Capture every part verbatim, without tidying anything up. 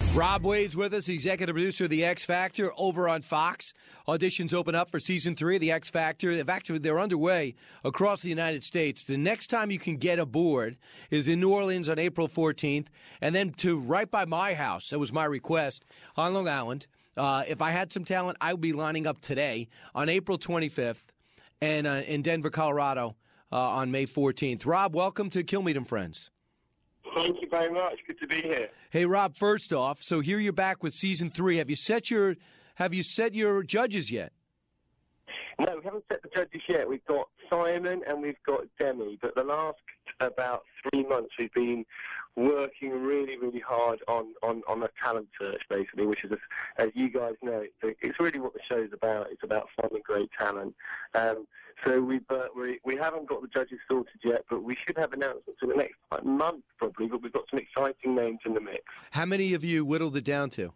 Rob Wade's with us, executive producer of The X Factor over on Fox. Auditions open up for season three of The X Factor. In fact, they're underway across the United States. The next time you can get aboard is in New Orleans on April fourteenth, and then to right by my house. That was my request on Long Island. Uh, if I had some talent, I would be lining up today on April twenty-fifth and uh, in Denver, Colorado uh, on May fourteenth. Rob, welcome to Kilmeade and Friends. Thank you very much. Good to be here. Hey, Rob, first off, so here you're back with season three. Have you set your have you set your judges yet? No, we haven't set the judges yet. We've got Simon and we've got Demi, but the last about three months we've been working really, really hard on, on, on a talent search, basically, which is, as you guys know, it's really what the show's about. It's about finding great talent. Um, so we've, uh, we, we haven't got the judges sorted yet, but we should have announcements in the next like, month, probably, but we've got some exciting names in the mix. How many of you whittled it down to?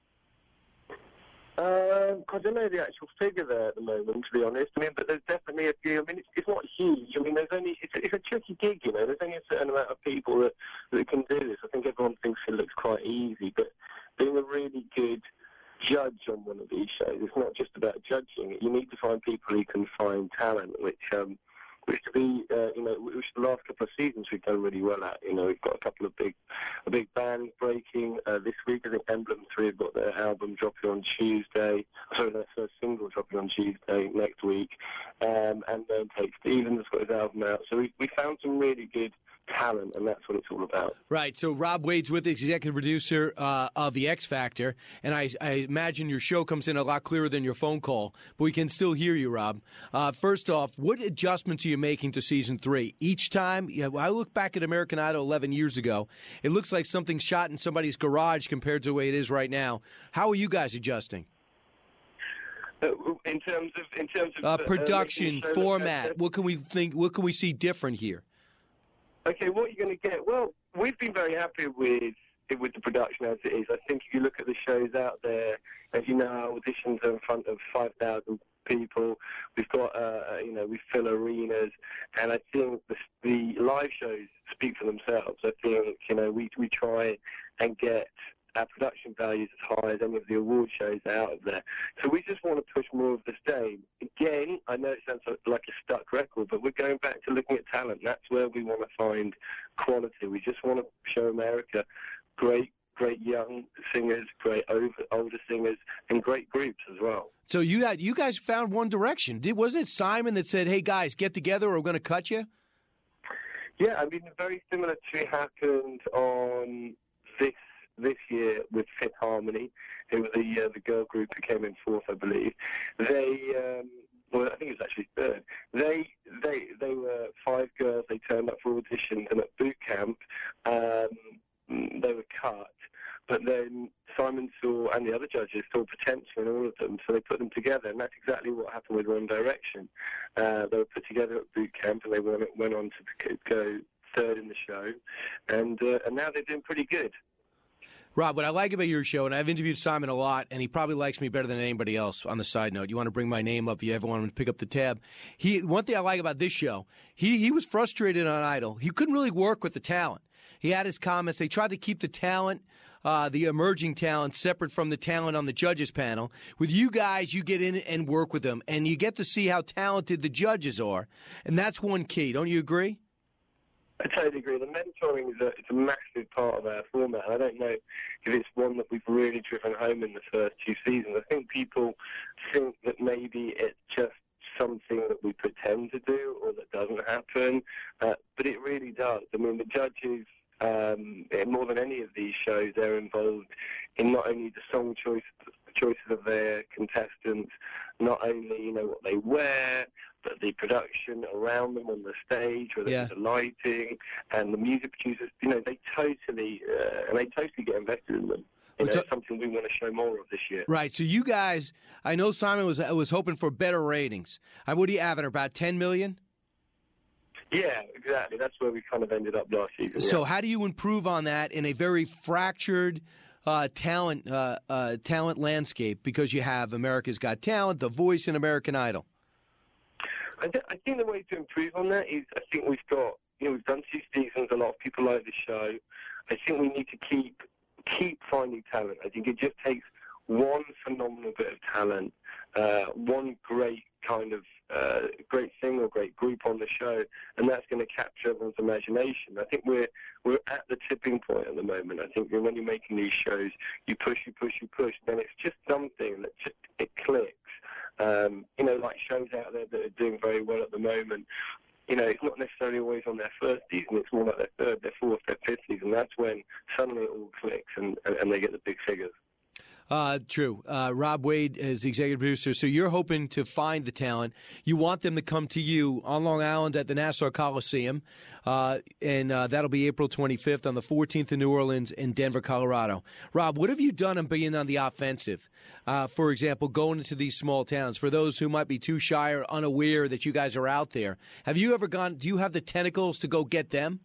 Um, I don't know the actual figure there at the moment, to be honest. I mean, but there's definitely a few. I mean, it's, it's not huge. I mean, there's only it's, it's a tricky gig, you know. There's only a certain amount of people that, that can do this. I think everyone thinks it looks quite easy, but being a really good judge on one of these shows, it's not just about judging. You need to find people who can find talent, which um, which to be, uh, you know, which the last couple of seasons we've done really well at. You know, we've got a couple of big, a big band breaking uh, this week. I think Emblem three have got their album dropping on Tuesday. Sorry, their first single dropping on Tuesday next week. Um, and then Tate Stevens has got his album out. So we we found some really good talent, and that's what it's all about. Right. So Rob Wade's with the executive producer uh, of The X Factor, and I, I imagine your show comes in a lot clearer than your phone call, but we can still hear you, Rob. Uh, first off, what adjustments are you making to season three? Each time, you know, I look back at American Idol eleven years ago, it looks like something shot in somebody's garage compared to the way it is right now. How are you guys adjusting? Uh, in terms of in terms of uh, production, uh, format, uh, what can we think? What can we see different here? Okay, what are you going to get? Well, we've been very happy with with the production as it is. I think if you look at the shows out there, as you know, our auditions are in front of five thousand people. We've got, uh, you know, we fill arenas, and I think the, the live shows speak for themselves. I think, you know, we we try and get our production values as high as any of the award shows out of there. So we just want to push more of the same. Again, I know it sounds like a stuck record, but we're going back to looking at talent. That's where we want to find quality. We just want to show America great, great young singers, great over, older singers, and great groups as well. So you got, you guys found one direction. Did, wasn't it Simon that said, hey, guys, get together or we're going to cut you? Yeah, I mean, very similar to happened on this this year with Fifth Harmony, who were the uh, the girl group who came in fourth, I believe. They, um, well, I think it was actually third. They they they were five girls. They turned up for auditions, and at boot camp, um, they were cut. But then Simon saw, and the other judges saw potential in all of them, so they put them together, and that's exactly what happened with One Direction. Uh, they were put together at boot camp, and they went went on to go third in the show, and uh, and now they're doing pretty good. Rob, what I like about your show, and I've interviewed Simon a lot, and he probably likes me better than anybody else. On the side note, you want to bring my name up if you ever want him to pick up the tab. He, one thing I like about this show, he he was frustrated on Idol. He couldn't really work with the talent. He had his comments. They tried to keep the talent, uh, the emerging talent, separate from the talent on the judges panel. With you guys, you get in and work with them, and you get to see how talented the judges are, and that's one key. Don't you agree? I totally agree. The mentoring is a, it's a massive part of our format, and I don't know if it's one that we've really driven home in the first two seasons. I think people think that maybe it's just something that we pretend to do or that doesn't happen, uh, but it really does. I mean, the judges, um, more than any of these shows, they're involved in not only the song choice, choices of their contestants, not only, you know, what they wear, but the production around them on the stage, whether yeah. it's the lighting and the music producers, you know, they totally, uh, and they totally get invested in them. You know, it's something we want to show more of this year. Right. So you guys, I know Simon was was hoping for better ratings. Uh, what do you have it, about ten million? Yeah, exactly. That's where we kind of ended up last season. So yeah. how do you improve on that in a very fractured uh, talent uh, uh, talent landscape? Because you have America's Got Talent, The Voice, and American Idol. I, th- I think the way to improve on that is I think we've got, you know, we've done two seasons. A lot of people like the show. I think we need to keep keep finding talent. I think it just takes one phenomenal bit of talent, uh, one great kind of uh, great thing or great group on the show, and that's going to capture everyone's imagination. I think we're we're at the tipping point at the moment. I think when you're making these shows, you push, you push, you push, then it's just something that just it clicks. Um, you know, like shows out there that are doing very well at the moment. You know, it's not necessarily always on their first season. It's more like their third, their fourth, their fifth season. That's when suddenly it all clicks and, and, and they get the big figures. Uh, true. Uh, Rob Wade is the executive producer. So you're hoping to find the talent. You want them to come to you on Long Island at the Nassau Coliseum, uh, and uh, that'll be April twenty-fifth, on the fourteenth in New Orleans and Denver, Colorado. Rob, what have you done on being on the offensive? Uh, for example, going into these small towns, for those who might be too shy or unaware that you guys are out there, have you ever gone, do you have the tentacles to go get them?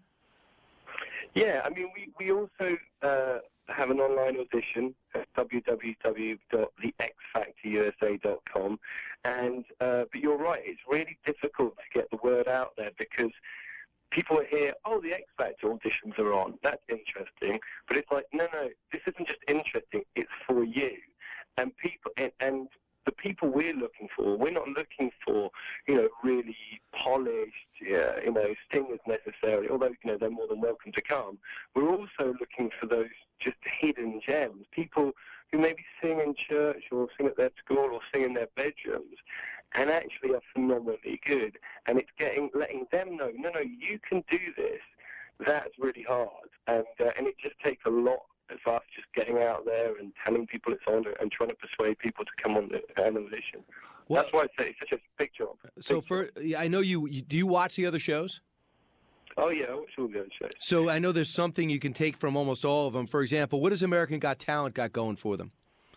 Yeah, I mean, we, we also uh, have an online audition at w w w dot the x factor u s a dot com. And, uh, but you're right, it's really difficult to get the word out there because people hear, oh, the X Factor auditions are on. That's interesting. But it's like, no, no, this isn't just interesting. It's for you. And people, and, and the people we're looking for, we're not looking for, you know, really polished, yeah, you know, singers necessarily, although, you know, they're more than welcome to come. We're also looking for those just hidden gems, people who maybe sing in church or sing at their school or sing in their bedrooms and actually are phenomenally good. And it's getting, letting them know, no, no, you can do this. That's really hard. And, uh, and it just takes a lot of us just getting out there and telling people it's on and trying to persuade people to come on the audition. Well, that's why I say it's such a big job. Big so for, job. I know you, you, do you watch the other shows? Oh, yeah, I watch all the other shows. So I know there's something you can take from almost all of them. For example, what has American Got Talent got going for them?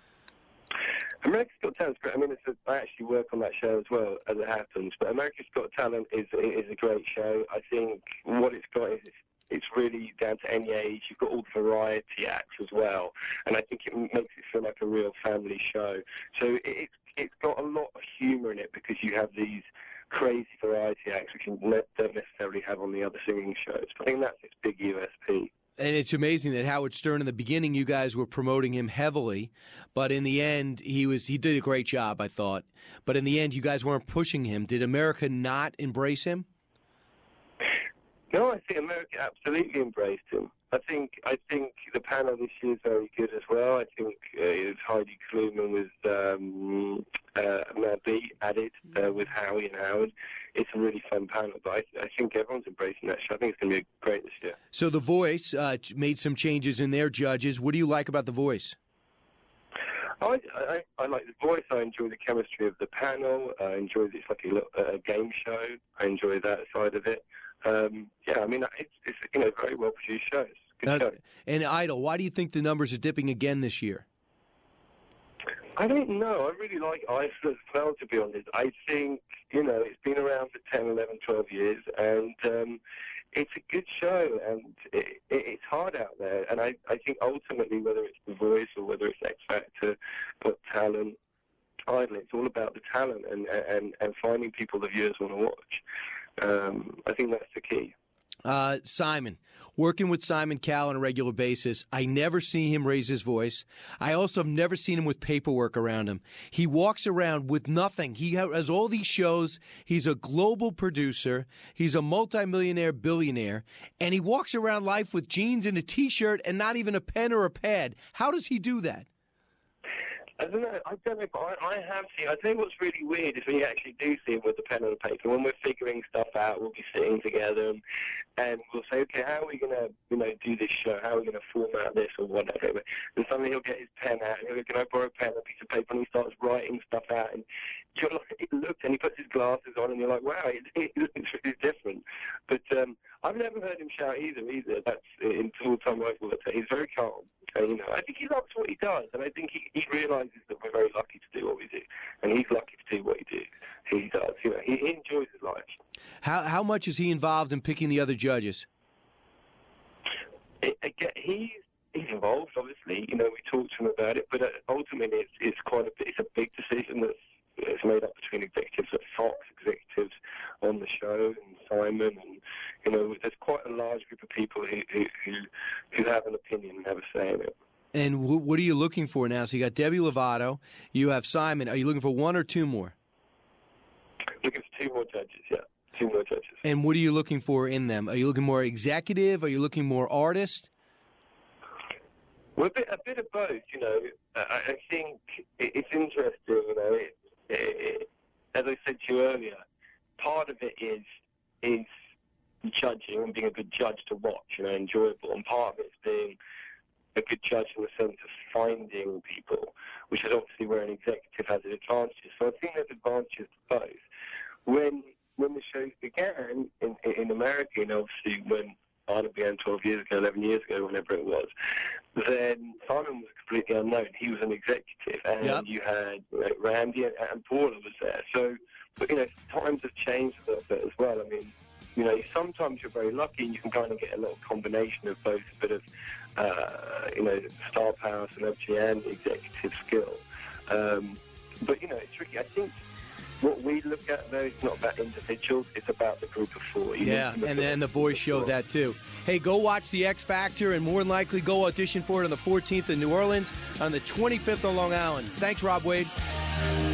America's Got Talent is great. I mean, it's a, I actually work on that show as well, as it happens. But America's Got Talent is is a great show. I think what it's got is it's, it's really down to any age. You've got all the variety acts as well, and I think it makes it feel like a real family show. So it, it's got a lot of humour in it because you have these crazy variety acts which you don't necessarily have on the other singing shows. I think that's its big U S P. And it's amazing that Howard Stern, in the beginning, you guys were promoting him heavily, but in the end, he was he did a great job, I thought. But in the end, you guys weren't pushing him. Did America not embrace him? No, I think America absolutely embraced him. I think I think the panel this year is very good as well. I think uh, it was Heidi Klum with um, uh, Mel B added uh, with Howie and Howard. It's a really fun panel, but I, I think everyone's embracing that show. I think it's going to be great this year. So The Voice uh, made some changes in their judges. What do you like about The Voice? I, I, I like The Voice. I enjoy the chemistry of the panel. I enjoy it. It's like a, little, a game show. I enjoy that side of it. Um, yeah, I mean, it's, it's you know, very well-produced show. It's a good uh, show. And Idol, why do you think the numbers are dipping again this year? I don't know. I really like Idol as well, to be honest. I think, you know, it's been around for ten, eleven, twelve years, and um, it's a good show, and it, it, it's hard out there. And I, I think ultimately, whether it's The Voice or whether it's X Factor, Got Talent, Idol, it's all about the talent and, and, and finding people the viewers want to watch. Um, I think that's the key. Uh, Simon, working with Simon Cowell on a regular basis, I never see him raise his voice. I also have never seen him with paperwork around him. He walks around with nothing. He has all these shows. He's a global producer. He's a multimillionaire billionaire. And he walks around life with jeans and a T-shirt and not even a pen or a pad. How does he do that? I don't know. I don't know, but I, I have seen. I think what's really weird is when you actually do see him with the pen and the paper. When we're figuring stuff out, we'll be sitting together and, and we'll say, okay, how are we going to, you know, do this show? How are we going to format this or whatever? And suddenly he'll get his pen out and he'll go, can I borrow a pen and a piece of paper? And he starts writing stuff out. And you're like, he looks and he puts his glasses on and you're like, wow, it, it looks really different. But um, I've never heard him shout either. Either that's in full time I've worked. He's very calm. And, you know, I think he loves what he does, and I think he, he realises that we're very lucky to do what we do, and he's lucky to do what he do. He does. You know, he, he enjoys his life. How how much is he involved in picking the other judges? It, again, he's he's involved, obviously. You know, we talked to him about it, but uh, ultimately, it's it's quite a it's a big decision that's it's made up between executives at Fox, executives on the show, and Simon, and you know, there's quite a large group of people who who, who have an opinion and have a say in it. And w- what are you looking for now? So you got Demi Lovato, you have Simon. Are you looking for one or two more? Looking for two more judges, yeah. Two more judges. And what are you looking for in them? Are you looking more executive? Are you looking more artist? Well, a bit, a bit of both, you know. I, I think it's interesting, you know. It, it, as I said to you earlier, part of it is is judging and being a good judge to watch, you know, enjoyable. And part of it is being a good judge in the sense of finding people, which is obviously where an executive has an advantage. So I think there's advantages to both. When when the shows began in, in America, and obviously when Arnold began twelve years ago, eleven years ago, whenever it was, then Simon was completely unknown. He was an executive, and yep. you had you know, Randy and, and Paula was there. So, but, you know, times have changed a little bit as well. I mean, you know, sometimes you're very lucky and you can kind of get a little combination of both a bit of, uh, you know, star power, celebrity, and executive skill. Um, but, you know, it's tricky. I think what we look at, though, is not about individuals. It's about the group of four. You yeah, and then the voice showed that, too. Hey, go watch The X Factor and more than likely go audition for it on the fourteenth in New Orleans, on the twenty-fifth on Long Island. Thanks, Rob Wade.